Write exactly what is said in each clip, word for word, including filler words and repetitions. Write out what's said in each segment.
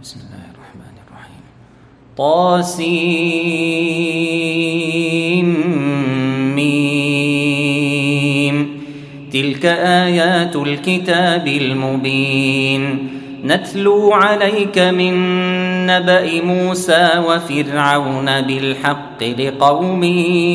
بسم الله الرحمن الرحيم. طاسيم تلك آيات الكتاب المبين نتلو عليك من نبأ موسى وفرعون بالحق لقوم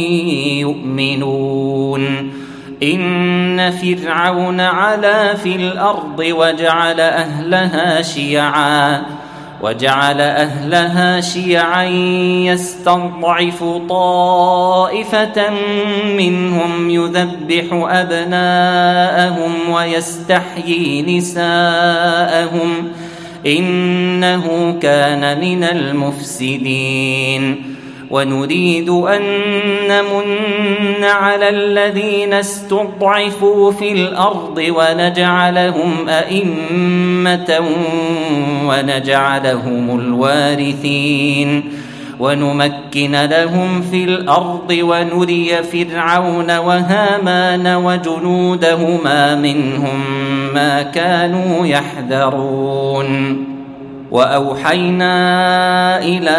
يؤمنون. إن فرعون علا في الأرض وجعل أهلها شيعا وجعل أهلها شيعا يستضعف طائفة منهم يذبح أبناءهم ويستحيي نساءهم إنه كان من المفسدين. ونريد أن نمن على الذين استضعفوا في الأرض ونجعلهم أئمة ونجعلهم الوارثين ونمكن لهم في الأرض ونري فرعون وهامان وجنودهما منهم ما كانوا يحذرون. وأوحينا إلى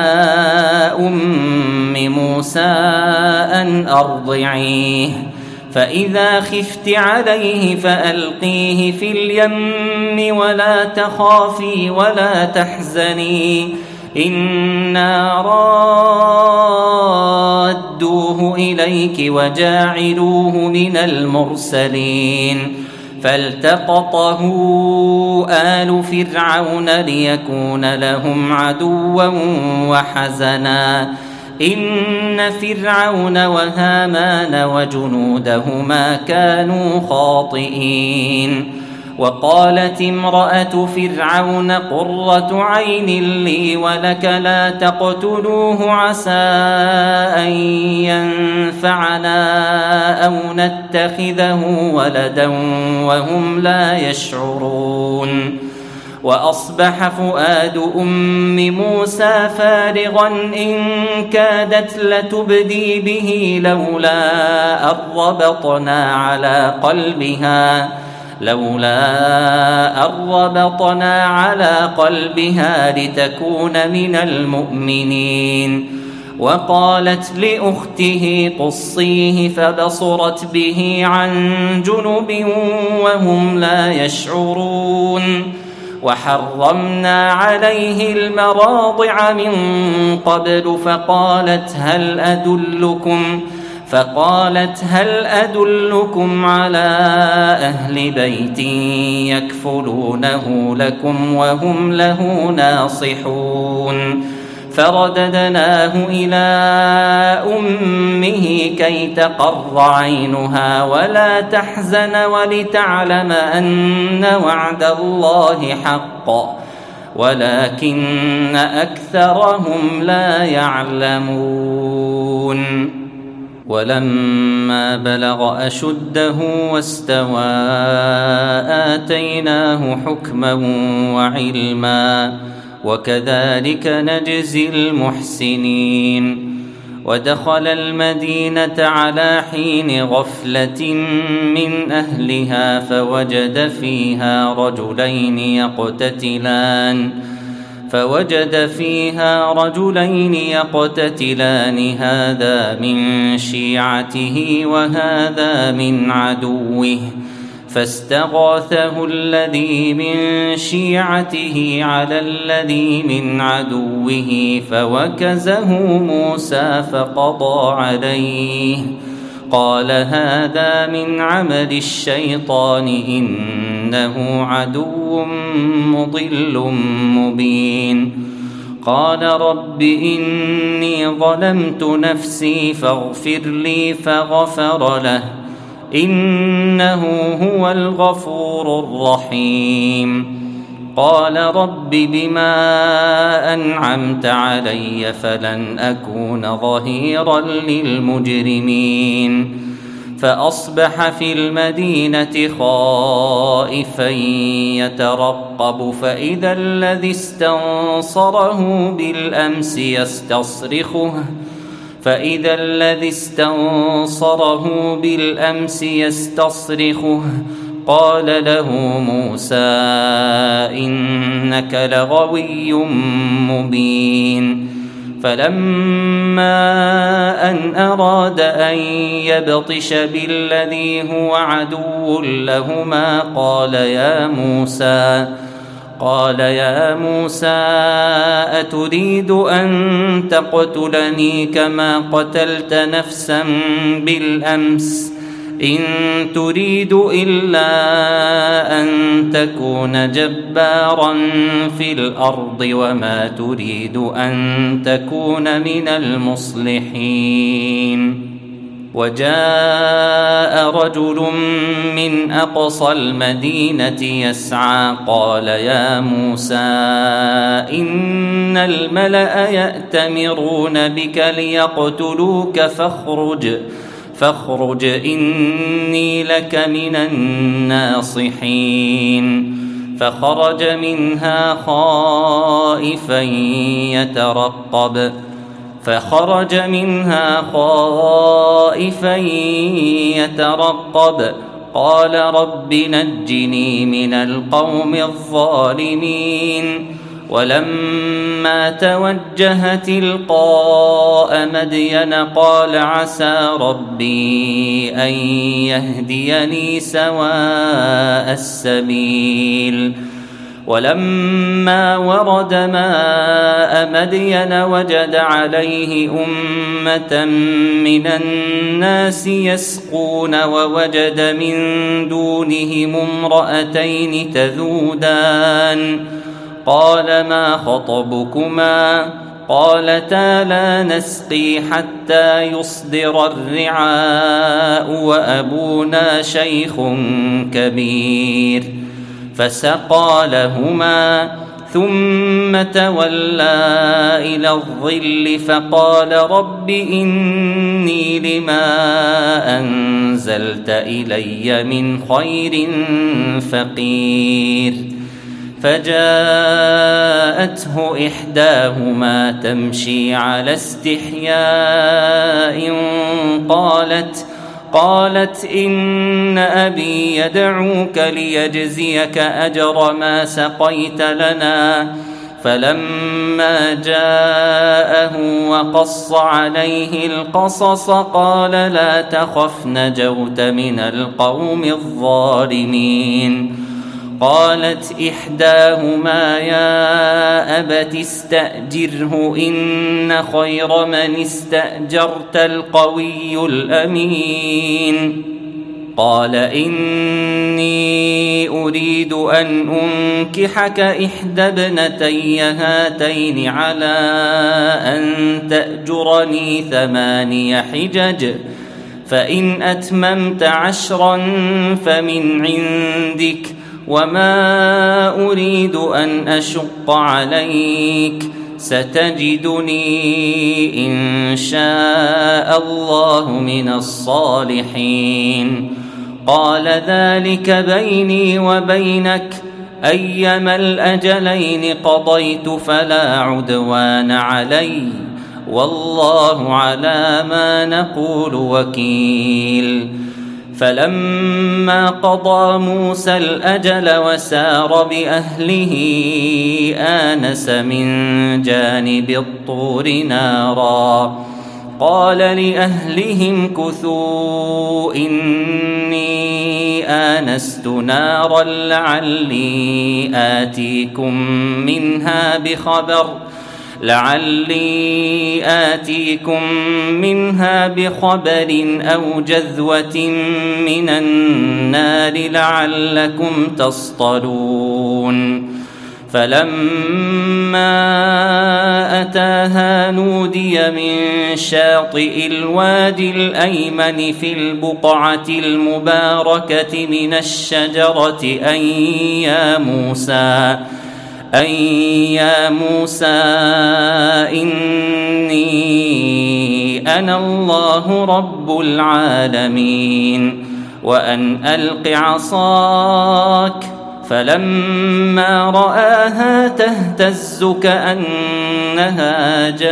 أم موسى أن أرضعيه فإذا خفت عليه فألقيه في اليم ولا تخافي ولا تحزني إنا رادوه إليك وجاعلوه من المرسلين. فالتقطه آل فرعون ليكون لهم عدوا وحزنا إن فرعون وهامان وجنودهما كانوا خاطئين. وقالت امرأة فرعون قرة عين لي ولك لا تقتلوه عسى أن ينفعنا أو نتخذه ولدا وهم لا يشعرون. وأصبح فؤاد أم موسى فارغا إن كادت لتبدي به لولا أن ربطنا على قلبها لولا أن ربطنا على قلبها لتكون من المؤمنين. وقالت لأخته قصيه فبصرت به عن جنب وهم لا يشعرون. وحرمنا عليه المراضع من قبل فقالت هل أدلكم فقالت هل أدلكم على أهل بيت يكفلونه لكم وهم له ناصحون. فرددناه إلى أمه كي تقر عينها ولا تحزن ولتعلم أن وعد الله حق ولكن أكثرهم لا يعلمون. ولما بلغ أشده واستوى آتيناه حكما وعلما وكذلك نجزي المحسنين. ودخل المدينة على حين غفلة من أهلها فوجد فيها رجلين يقتتلان فوجد فيها رجلين يقتتلان هذا من شيعته وهذا من عدوه فاستغاثه الذي من شيعته على الذي من عدوه فوكزه موسى فقضى عليه قال هذا من عمل الشيطان إنه عدو مضل مبين. قال رب إني ظلمت نفسي فاغفر لي فغفر له إنه هو الغفور الرحيم. قال رب بما أنعمت علي فلن أكون ظهيرا للمجرمين. فأصبح في المدينة خائفا يترقب فإذا الذي استنصره بالأمس يستصرخه فإذا الذي استنصره بالأمس يستصرخه قال له موسى إنك لغوي مبين. فلما أن أراد أن يبطش بالذي هو عدو لهما قال يا موسى قال يا موسى أتريد أن تقتلني كما قتلت نفسا بالأمس إن تريد إلا أن تكون جبارا في الأرض وما تريد أن تكون من المصلحين. وجاء رجل من أقصى المدينة يسعى قال يا موسى إن الملأ يأتمرون بك ليقتلوك فاخرج فاخرج إني لك من الناصحين. فخرج منها خائفا يترقب فخرج منها خائفا يترقب قال رب نجني من القوم الظالمين. ولما توجه تلقاء مدين قال عسى ربي أن يهديني سواء السبيل. ولما ورد ماء مدين وجد عليه أمة من الناس يسقون ووجد من دونهم امرأتين تذودان قال ما خطبكما قالتا لا نسقي حتى يصدر الرعاء وأبونا شيخ كبير. فسقى لهما ثم تولى إلى الظل فقال رب إني لما أنزلت إلي من خير فقير. فجاءته إحداهما تمشي على استحياء قالت قالت إن أبي يدعوك ليجزيك أجر ما سقيت لنا. فلما جاءه وقص عليه القصص قال لا تخف نجوت من القوم الظالمين. قالت إحداهما يا أبت استأجره إن خير من استأجرت القوي الأمين. قال إني أريد أن أنكحك إحدى ابنتي هاتين على أن تأجرني ثماني حجج فإن أتممت عشرا فمن عندك وما أريد أن أشق عليك ستجدني إن شاء الله من الصالحين. قال ذلك بيني وبينك أيما الأجلين قضيت فلا عدوان علي والله على ما نقول وكيل. فلما قضى موسى الأجل وسار بأهله آنس من جانب الطور نارا قال لأهلهم كثوا إني آنست نارا لعلي آتيكم منها بخبر لعلي آتيكم منها بخبر أو جذوة من النار لعلكم تصطلون. فلما أتاها نودي من شاطئ الوادي الأيمن في البقعة المباركة من الشجرة أن يا موسى أن يا موسى إني أنا الله رب العالمين وأن ألق عصاك. فلما رآها تهتز كأنها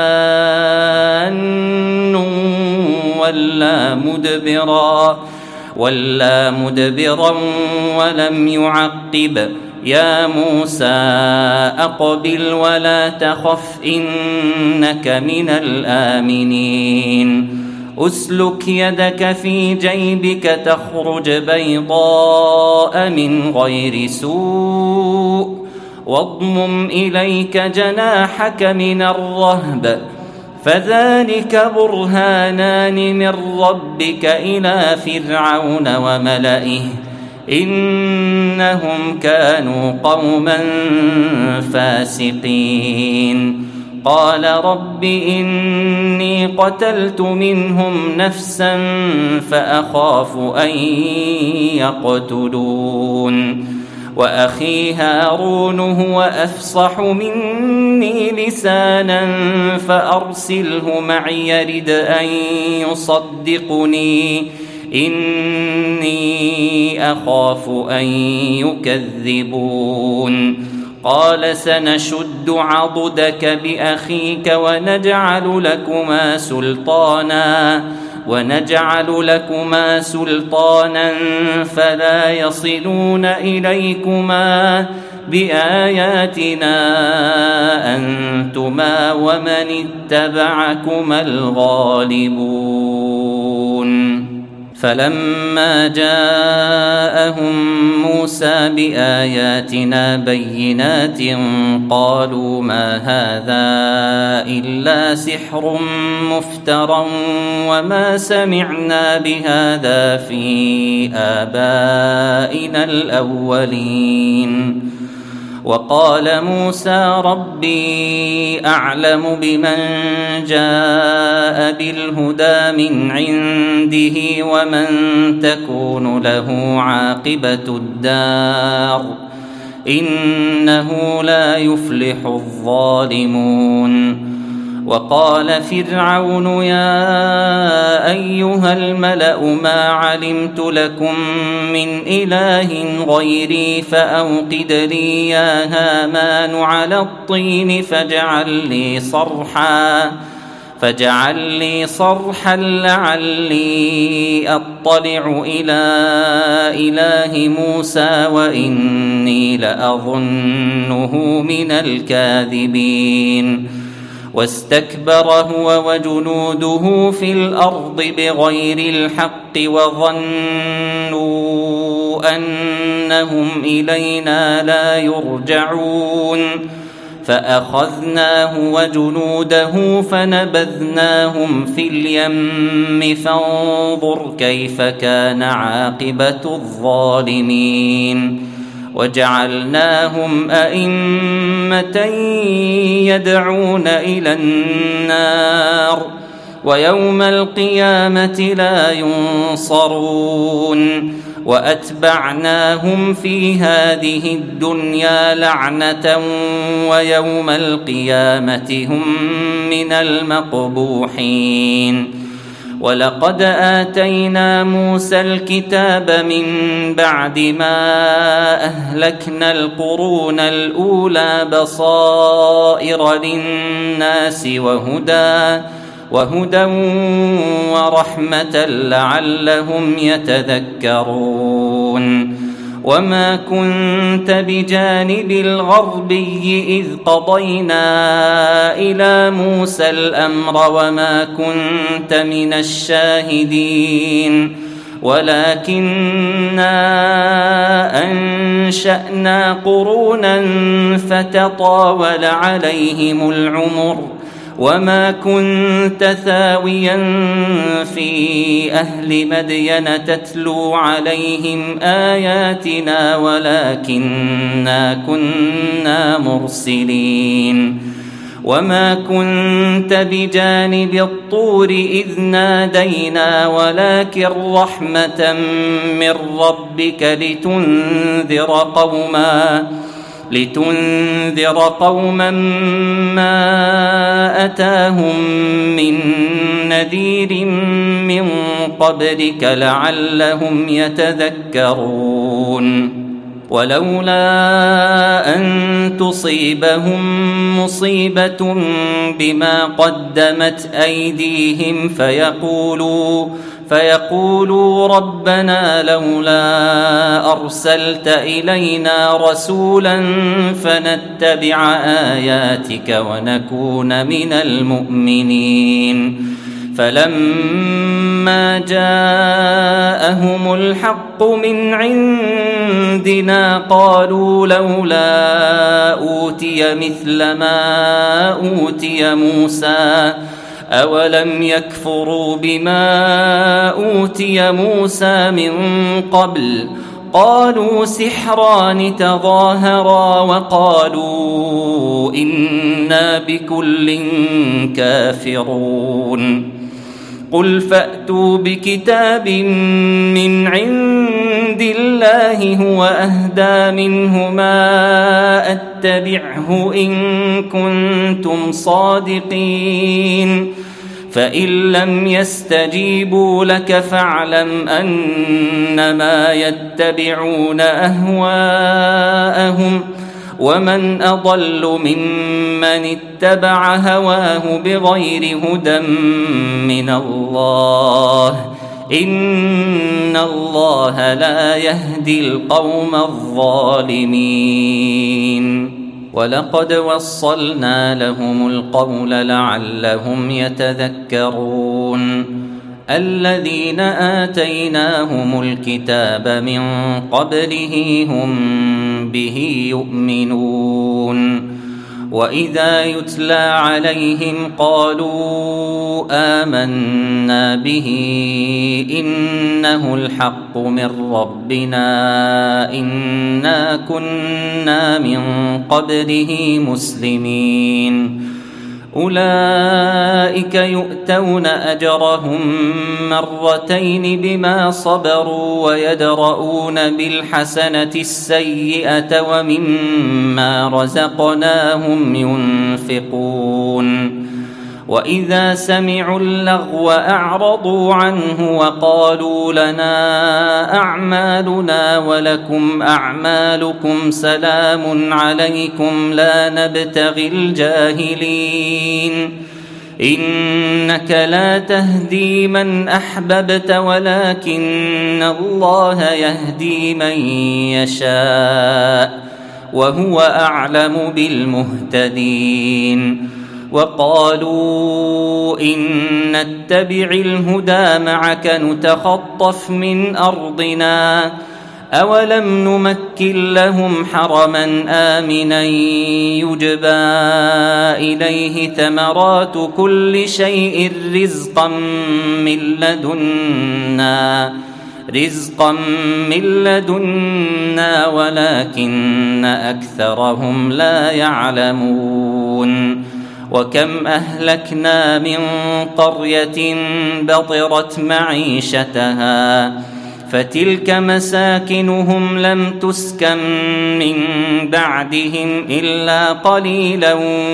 جان ولا مدبرا ولى مدبرا ولم يعقب. يا موسى أقبل ولا تخف إنك من الآمنين. أسلك يدك في جيبك تخرج بيضاء من غير سوء واضمم إليك جناحك من الرهب فذلك برهانان من ربك إلى فرعون وملئه إنهم كانوا قوما فاسقين. قال رب إني قتلت منهم نفسا فأخاف أن يقتلون وأخي هارون هو أفصح مني لسانا فأرسله معي يرد أن يصدقني إني أخاف أن يكذبون. قال سنشد عضدك بأخيك ونجعل لكما سلطانا ونجعل لكما سلطانا فلا يصلون إليكما بآياتنا أنتما ومن اتبعكما الغالبون. فلما جاءهم موسى بآياتنا بينات قالوا ما هذا إلا سحر مفترى وما سمعنا بهذا في آبائنا الأولين. وقال موسى ربي أعلم بمن جاء بالهدى من عنده ومن تكون له عاقبة الدار إنه لا يفلح الظالمون. وقال فرعون يا أيها الملأ ما علمت لكم من إله غيري فأوقد لي يا هامان على الطين فاجعل لي صرحا فاجعل لي صرحا لعلي أطلع إلى إله موسى وإني لأظنه من الكاذبين. واستكبر هو وجنوده في الأرض بغير الحق وظنوا أنهم إلينا لا يرجعون فأخذناه وجنوده فنبذناهم في اليم فانظر كيف كان عاقبة الظالمين. وجعلناهم أئمة يدعون إلى النار ويوم القيامة لا ينصرون. وأتبعناهم في هذه الدنيا لعنة ويوم القيامة هم من المقبوحين. ولقد آتينا موسى الكتاب من بعد ما أهلكنا القرون الأولى بصائر للناس وهدى وهدى ورحمة لعلهم يتذكرون. وما كنت بجانب الغربي إذ قضينا إلى موسى الأمر وما كنت من الشاهدين ولكننا أنشأنا قرونا فتطاول عليهم العمر وما كنت ثاويا في أهل مدين تتلو عليهم آياتنا ولكننا كنا مرسلين. وما كنت بجانب الطور إذ نادينا ولكن رحمة من ربك لتنذر قوما لتنذر قوما ما أتاهم من نذير من قبلك لعلهم يتذكرون. ولولا أن تصيبهم مصيبة بما قدمت أيديهم فيقولوا فيقولوا ربنا لولا أرسلت إلينا رسولا فنتبع آياتك ونكون من المؤمنين. فلما جاءهم الحق من عندنا قالوا لولا أوتي مثل ما أوتي موسى أولم يكفروا بما أوتي موسى من قبل قالوا سحران تظاهرا وقالوا إنا بكل كافرون. قل فأتوا بكتاب من عند الله هو أهدى منهما أتبعه إن كنتم صادقين. فإن لم يستجيبوا لك فاعلم أنما يتبعون أهواءهم ومن أضل ممن اتبع هواه بغير هدى من الله إن الله لا يهدي القوم الظالمين. ولقد وصلنا لهم القول لعلهم يتذكرون. الذين آتيناهم الكتاب من قبله هم به يؤمنون. وإذا يتلى عليهم قالوا آمنا به إنه الحق من ربنا إنا كنا من قبله مسلمين. أولئك يؤتون أجرهم مرتين بما صبروا ويدرؤون بالحسنة السيئة ومما رزقناهم ينفقون. وإذا سمعوا اللغو أعرضوا عنه وقالوا لنا أعمالنا ولكم أعمالكم سلام عليكم لا نبتغي الجاهلين. إنك لا تهدي من أحببت ولكن الله يهدي من يشاء وهو أعلم بالمهتدين. وقالوا إن نتبع الهدى معك نتخطف من أرضنا أولم نمكن لهم حرما آمنا يجبى إليه ثمرات كل شيء رزقا من لدنا رزقا من لدنا ولكن أكثرهم لا يعلمون. وكم أهلكنا من قرية بطرت معيشتها فتلك مساكنهم لم تسكن من بعدهم إلا قليلا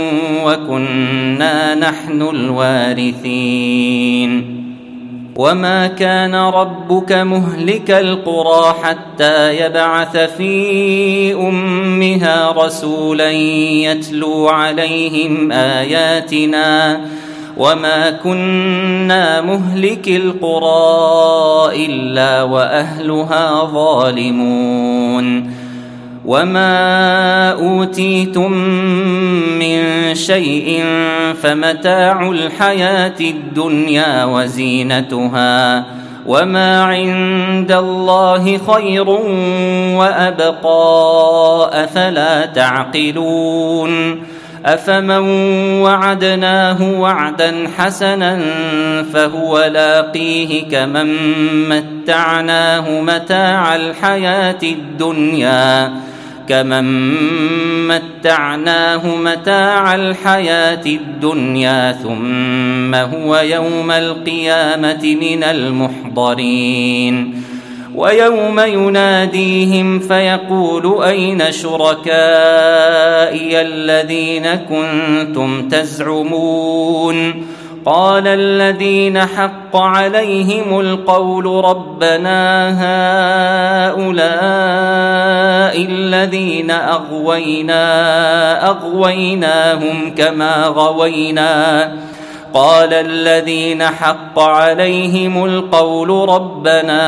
وكنا نحن الوارثين. وما كان ربك مهلك القرى حتى يبعث في أمها رسولا يتلو عليهم آياتنا وما كنا مهلك القرى إلا وأهلها ظالمون. وما أوتيتم من شيء فمتاع الحياة الدنيا وزينتها وما عند الله خير وأبقى أفلا تعقلون. أفمن وعدناه وعدا حسنا فهو لاقيه كمن متعناه متاع الحياة الدنيا كمن متعناه متاع الحياة الدنيا ثم هو يوم القيامة من المحضرين. ويوم يناديهم فيقول أين شركائي الذين كنتم تزعمون قال الذين حق عليهم القول ربنا هؤلاء الذين أغوينا أغويناهم كما غوينا قال الذين حق عليهم القول ربنا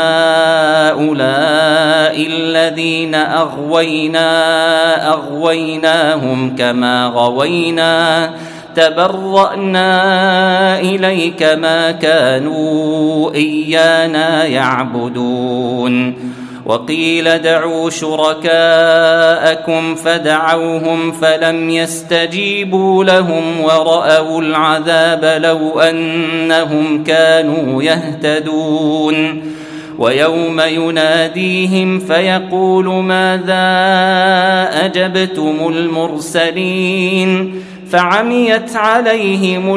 هؤلاء الذين أغوينا أغويناهم كما غوينا تبرأنا إليك ما كانوا إيانا يعبدون وقيل ادعوا شركاءكم فدعوهم فلم يستجيبوا لهم ورأوا العذاب لو أنهم كانوا يهتدون ويوم يناديهم فيقول ماذا أجبتم المرسلين فعميت عليهم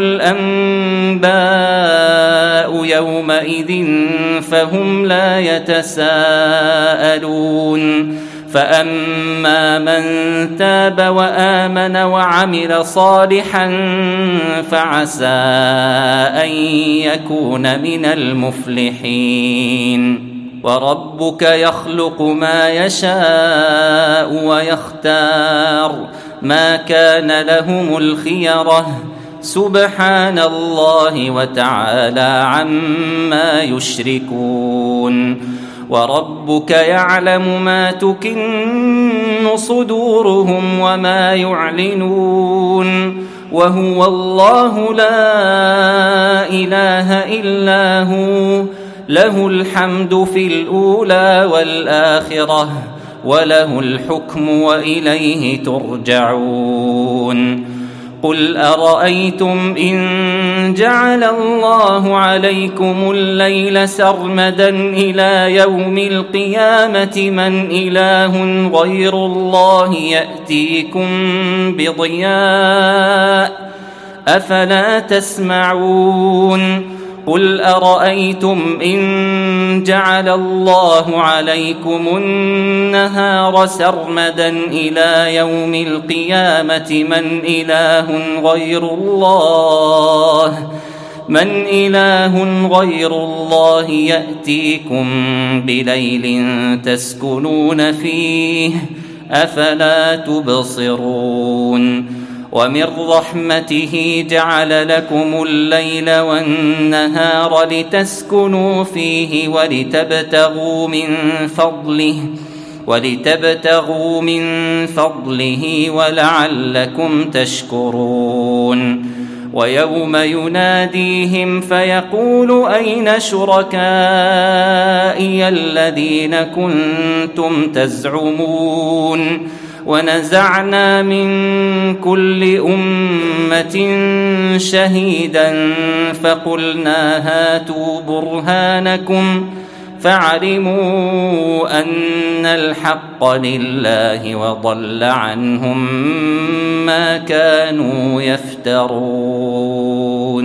الأنباء يومئذ فهم لا يتساءلون فأما من تاب وآمن وعمل صالحا فعسى أن يكون من المفلحين وربك يخلق ما يشاء ويختار ما كان لهم الخيرة سبحان الله وتعالى عما يشركون وربك يعلم ما تكن صدورهم وما يعلنون وهو الله لا إله إلا هو له الحمد في الأولى والآخرة وله الحكم وإليه ترجعون قل أرأيتم إن جعل الله عليكم الليل سرمدا إلى يوم القيامة من إله غير الله يأتيكم بضياء أفلا تسمعون قل أرأيتم إن جعل الله عليكم النهار سرمدا إلى يوم القيامة من إله غير الله من إله غير الله يأتيكم بليل تسكنون فيه أفلا تبصرون ومن رحمته جعل لكم الليل والنهار لتسكنوا فيه ولتبتغوا من فضله ولتبتغوا من فضله ولعلكم تشكرون ويوم يناديهم فيقول أين شركائي الذين كنتم تزعمون ونزعنا من كل أمة شهيدا فقلنا هاتوا برهانكم فعلموا أن الحق لله وضل عنهم ما كانوا يفترون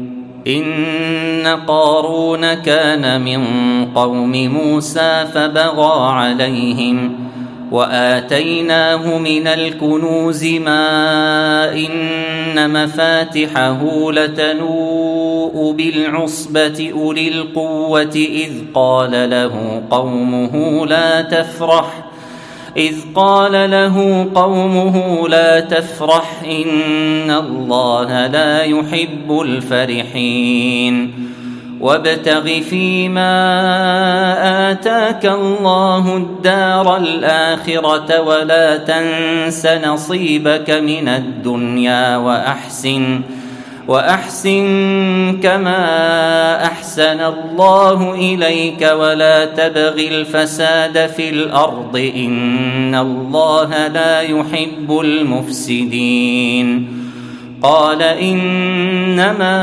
إن قارون كان من قوم موسى فبغى عليهم وآتيناه من الكنوز ما إن مفاتحه لتنوء بالعصبة أولي القوة إذ قال له قومه لا تفرح إذ قال له قومه لا تفرح إن الله لا يحب الفرحين وابتغ فيما آتاك الله الدار الآخرة ولا تنس نصيبك من الدنيا وأحسن وأحسن كما أحسن الله إليك ولا تبغ الفساد في الأرض إن الله لا يحب المفسدين قال إنما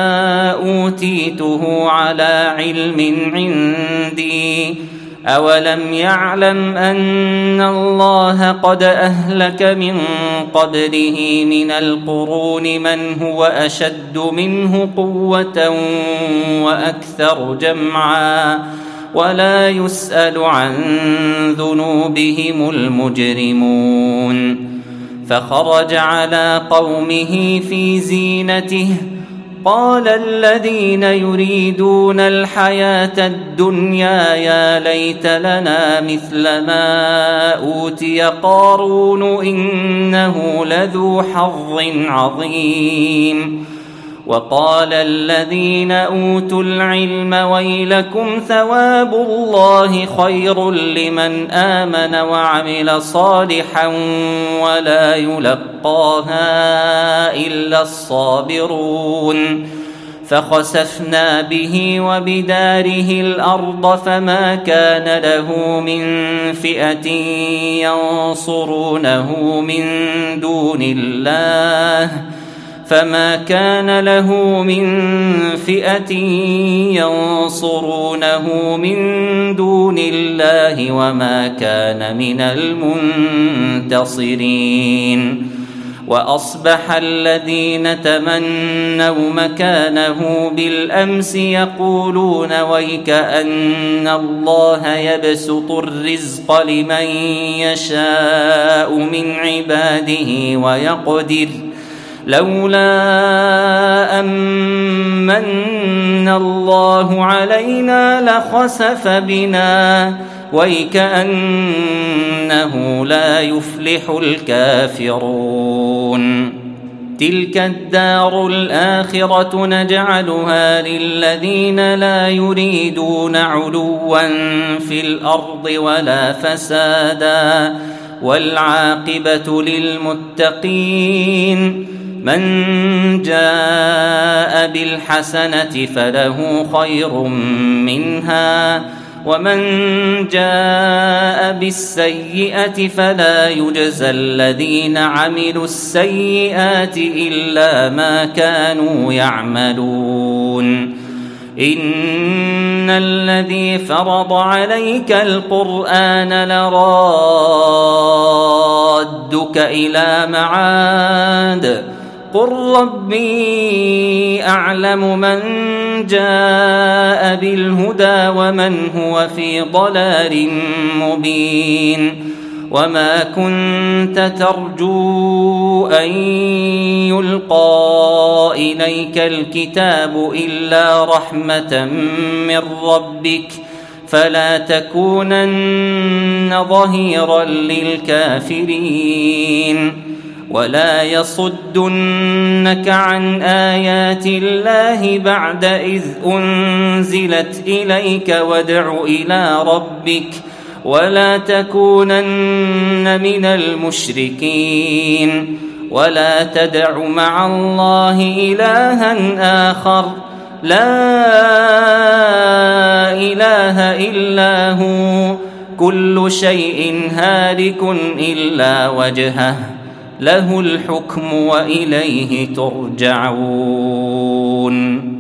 أوتيته على علم عندي أولم يعلم أن الله قد أهلك من قبله من القرون من هو أشد منه قوة وأكثر جمعا ولا يسأل عن ذنوبهم المجرمون فخرج على قومه في زينته قال الذين يريدون الحياة الدنيا يا ليت لنا مثل ما أوتي قارون إنه لذو حظ عظيم وقال الذين أوتوا العلم ويلكم ثواب الله خير لمن آمن وعمل صالحا ولا يلقاها إلا الصابرون فخسفنا به وبداره الأرض فما كان له من فئة ينصرونه من دون الله فما كان له من فئة ينصرونه من دون الله وما كان من المنتصرين وأصبح الذين تمنوا مكانه بالأمس يقولون ويكأن الله يبسط الرزق لمن يشاء من عباده ويقدر لولا أمن الله علينا لخسف بنا ويكأنه لا يفلح الكافرون تلك الدار الآخرة نجعلها للذين لا يريدون علوا في الأرض ولا فسادا والعاقبة للمتقين من جاء بالحسنة فله خير منها ومن جاء بالسيئة فلا يجزى الذين عملوا السيئات إلا ما كانوا يعملون إن الذي فرض عليك القرآن لرادك إلى معاد قل ربي أعلم من جاء بالهدى ومن هو في ضلال مبين وما كنت ترجو أن يلقى إليك الكتاب إلا رحمة من ربك فلا تكونن ظهيرا للكافرين ولا يصدنك عن آيات الله بعد إذ أنزلت إليك وادع إلى ربك ولا تكونن من المشركين ولا تدع مع الله إلها آخر لا إله إلا هو كل شيء هالك إلا وجهه له الحكم وإليه ترجعون.